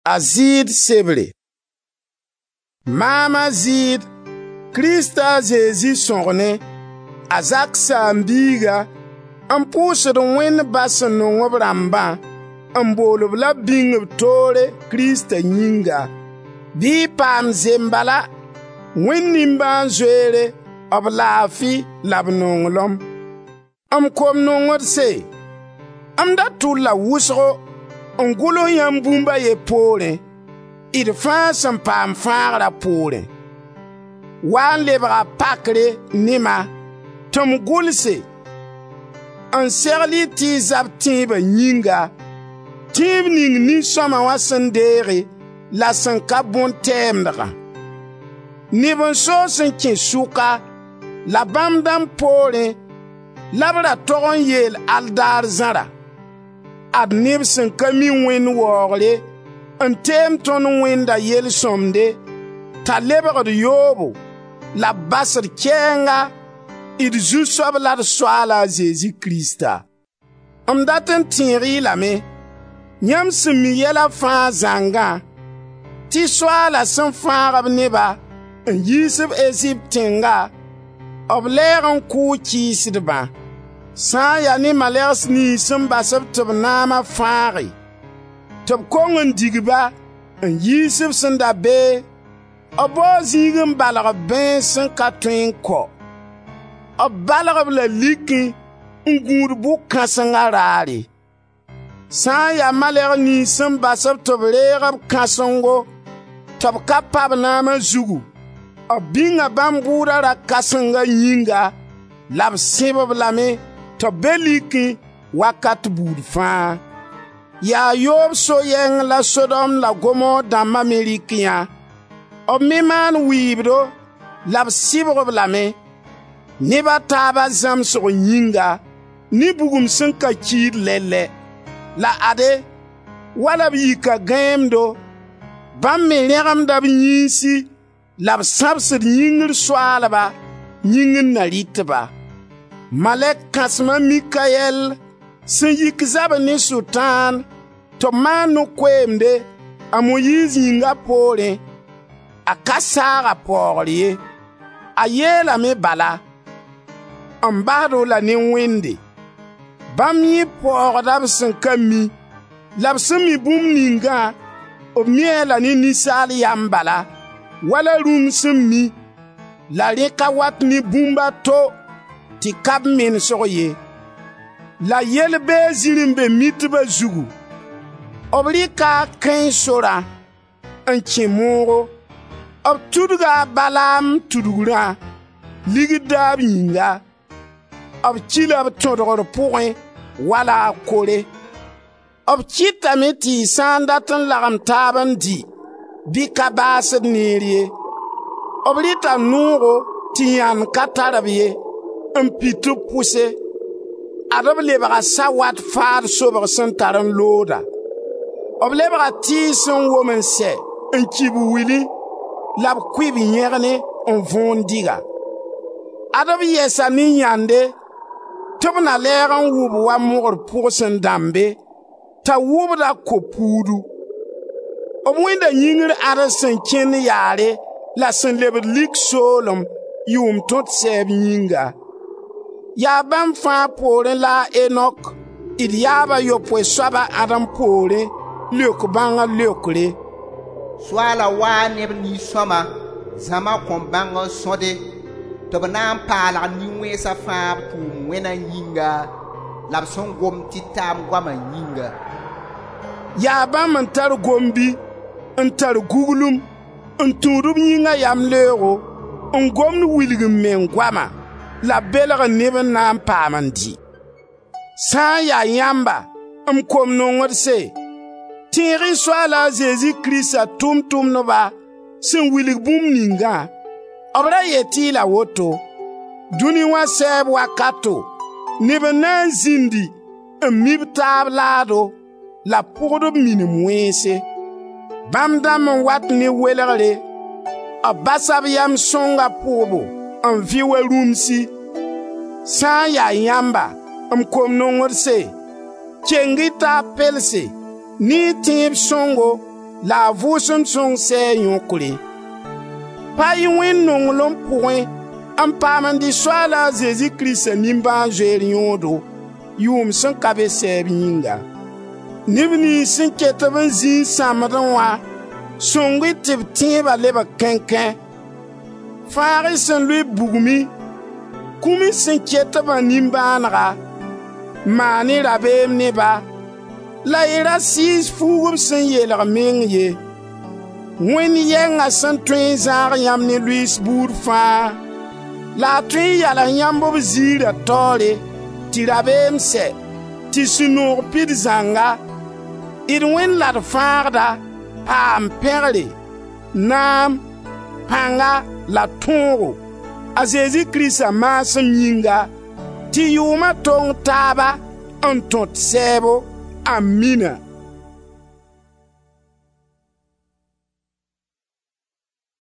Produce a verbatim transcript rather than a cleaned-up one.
Azid sebre. Mama zid, Krista Zezi songne, azak sambiga, an pousse de wen bassen non op ramba, an bolub la bing tore Krista nyinga. Bi pam zembala, wen nimban zwere, op lafi lab nonglom. Am kom nongod se, am da tout la wusro, an gulo yam bumba ye pore, id fãa sẽn paam fãagrã poorẽ. Wa n lebga pakre nema tɩ m gʋlse n segl tɩ y zab tẽebã yĩnga, tẽeb ning nin-sõma wã sẽn deege la sẽn ka bõn-tɛɛmdgã. Neb n soos n kẽ sʋka la bãmb dãmb poorẽ la b ra tog n yeel aldaar zãra. Ad neb sẽn ka mi wẽnd waoogre n teem tõnd wẽnda yel-sõmde t'a lebgd yoobo la basd kɛɛnga d zu-soab la d Soaala a Zezi Krista. M dat n tẽeg-y lame, yãmb sẽn mi yɛla fãa zãngã tɩ Soaala sẽn fãag b neba n yiis b Ezip tẽnga, b lɛɛg n kʋʋ kɩɩsdbã, sã n yaa ne malegs nins sẽn bas b tɩ b naamã fãage, tɩ b kong n digba n yiis b sẽn da bee, b bao zĩig n balg bẽes sẽn ka tõe n kɔ. B balg b la likẽ n gũud bʋ-kãsengã raare. Sã n yaa malɛg nins sẽn bas b tɩ b reeg b kãsengo tɩ b ka pa b naamã zugu, b bĩnga bãmb bʋʋda ra kãsenga yĩnga la b sẽb b lame tɩ b be likẽ wakat buud fãa. Yaa yoob so-yɛng la Sodom la Gomor dãmbã me rɩk yã. B me maan wɩɩbdo la b sɩbg b lame, neb a taabã zãmsg yĩnga ne bugum sẽn ka kiid lɛlɛ. La ade, wala b yika gãeemdo, bãmb me rẽgemda b yĩnsi la b sãbsd yĩngr soaalba yĩng n na rɩtba. Malɛk kãsmã Mikayɛl sẽn yik zab ne Sʋtãan tɩ b maan no-koeemde a Moyiis yĩnga poorẽ, a ka saaga paoogr ye. A yeelame bala n basd-o la ne wẽnde. Bãmb yẽ paoogda b sẽn ka mi, la b sẽn mi bũmb ningã b mi-a la ne ninsaal yam bala, wala rũm sẽn mi la rẽka wat ne bũmba to tɩ ka b mensg ye. La yel-bee zĩr n be mitbã zugu, b rɩka a kãe sorã n kẽ moogo, b tudga a Balaam tudgrã ligd daab yĩnga, b kila b tõdgr pʋgẽ wala a kore. B kɩtame tɩ y sã n dat n lagem taab n di bɩ ka baasd neer ye. B rɩta noogo tɩ yãnd ka tar b ye n pit b pʋse. Ad b lebga sa-wat faad sobg sẽn tar n looda. B lebga tɩɩs n wom n sɛ n kib wili la b kʋɩb yẽgne n võon diga. Ad b yɛsa ne yãnde tɩ b na lɛɛg n wʋb wa mogr pʋgsẽn dãmbe t'a wʋbda ko-puudu. B wẽnda yĩngr ad sẽn kẽnd yaare la sẽn lebd lik soolem yʋʋm tõt sɛɛb yĩnga. Yaa bãmb fãa poorẽ la a Enok, d yaaba yopoe soaba Adam poorẽ, leok bãngã leokre. Soaala waa neb nin-sõma zãma kõn bãng n sõde tɩ b na n paalg nin-wẽnsã fãa b tʋʋm wẽna yĩnga la b sẽn gom tɩ taam goamã yĩnga. Yaa bãmb n tar gombi, n tar guglum, n tũud b yĩngã yam leoogo, n gomd wilgm meng goama, la belg neb n na n paam n di. Sã n yaa yãmba, m kom nongd se, tẽeg-y Soaala a Zezi Krista tʋm-tʋmdba sẽn wilg bũmb ningã. B ra yetɩ la woto, dũni wã sɛɛb wakato, neb n na n zĩndi n mi b taab laado la pʋgd b minim wẽnse. Bãmb dãmb n wat ne welgre, b basa b yam sõnga pʋgbo n vɩ wa rũmsi. Sã n yaa yãmba, m kom nongd se, keng-y t'a pelse ne tẽeb sõngo la a vʋʋsem sõng sɛ yõkre. Pa y wẽn nonglem pʋgẽ n paam n dɩ Soaala a Zezi Kiristã nimbãan-zoeer yõodo yʋʋm sẽn ka be sɛɛb yĩnga. Neb nins sẽn ket b n zĩig sãmdẽ wã sõng-y tɩ b tẽebã lebg kẽnkẽ. Fãag-y sẽn loe bugmi, kũmi sẽn ket b nimbãanega, maan-y rabeem neba, la y ra sɩɩs fuugb sẽn yeelg meng ye. Wẽnd yɛngã sẽn tõe n zãag yãmb ne luiis buud fãa, la a tõe n yals yãmb b ziirã taoore tɩ rabeem sɛ, tɩ sũ-noog pid zãnga, d wẽnd la d fãagda, paam pẽgre, naam, pãnga la tõogo, a Zezi Kiristã maasem yĩnga, tɩ yʋʋmã tong taaba n tõt sɛɛbo. Amina.